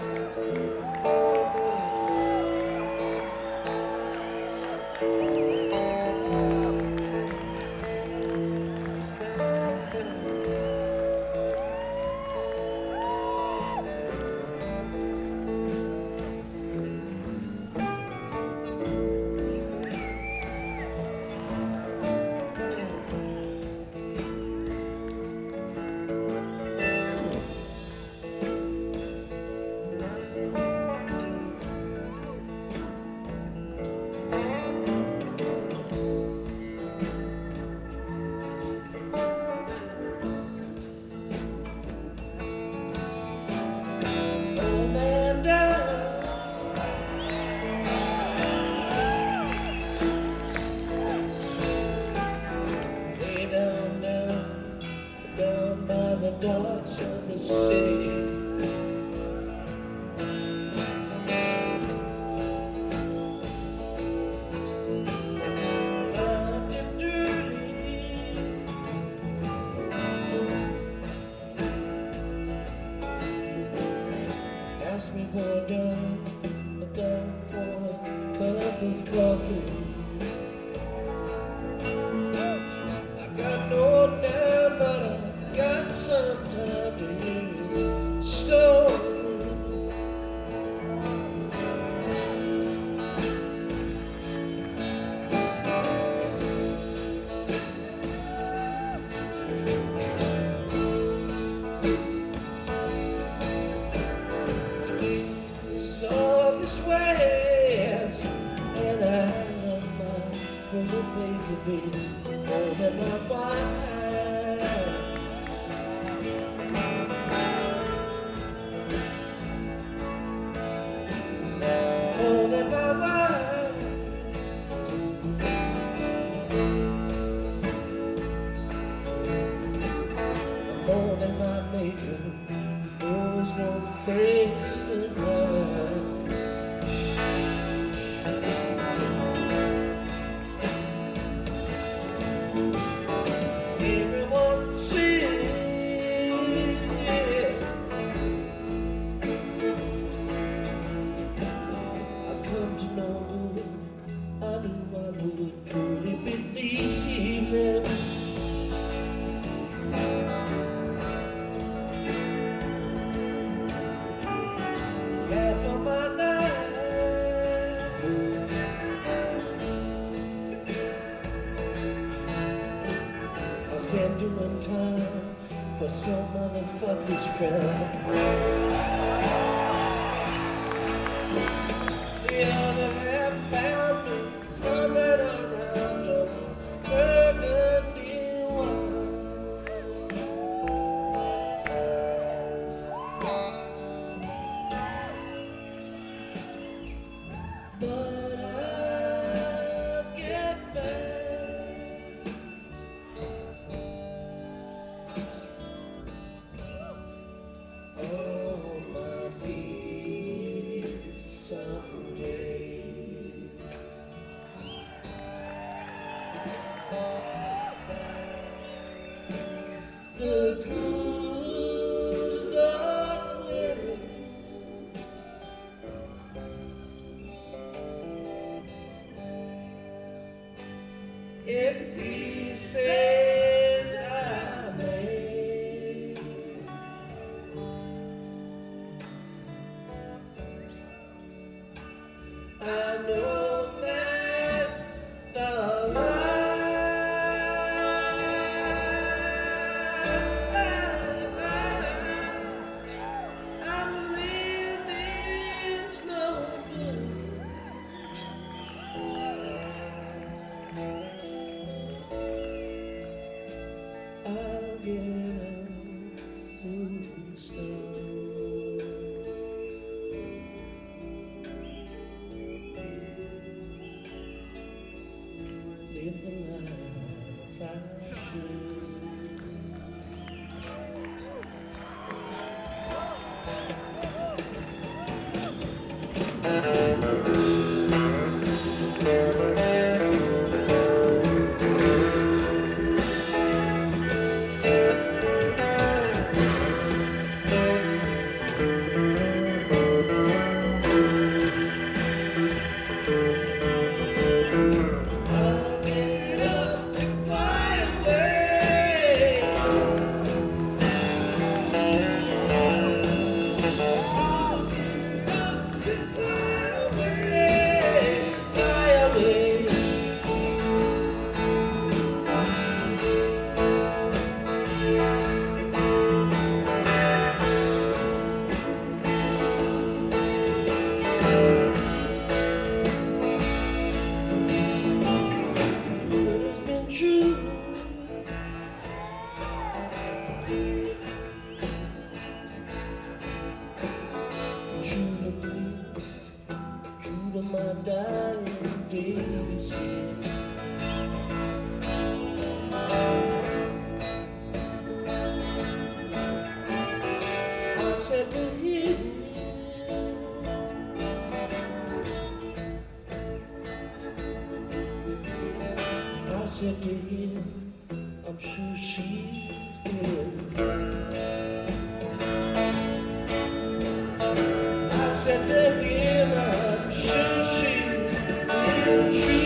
Dogs of the city. I've been dirty. Ask me for a dime for a cup of coffee. I got no dime, but I got some time to hear his story. He's on his ways, and I love my little babies more than my wife. More than my wife. More than my maker. There is no faith in love. Everyone sees. Come to know I knew I would truly believe them. Half of my life I spent doing time for some motherfucker's crime. The other half found me coming around on burgundy wine. But I'll get back. On my feet someday. The good Lord willing. If he says I may. I know that the life I'm living's no good. I'll get a moving star. Live the life I should. my dying days. I said to him, I said to him, I'm sure she's been. I said to him, I'm sure she's been true.